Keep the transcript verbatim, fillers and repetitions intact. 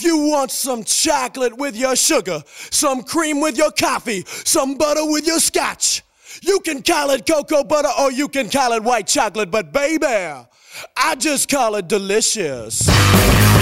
You want some chocolate with your sugar, some cream with your coffee, some butter with your scotch. You can call it cocoa butter or you can call it white chocolate, but baby, I just call it delicious.